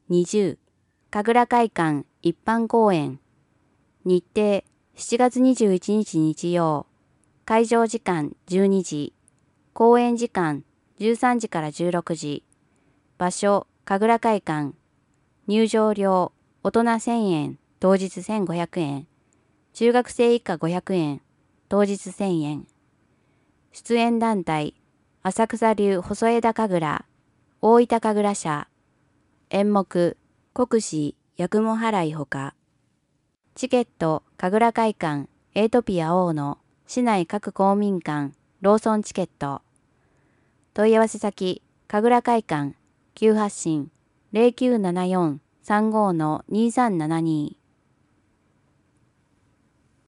20、神楽会館一般公演。日程、7月21日日曜。会場時間12時。公演時間13時から16時。場所、神楽会館。入場料、大人1000円、当日1500円。中学生以下500円、当日1000円。出演団体、浅草流細枝神楽、大分神楽社。演目、国司八雲払いほか。チケット、神楽会館、エイトピア大野、市内各公民館、ローソンチケット。問い合わせ先、神楽会館、急発進、0974-35-2372。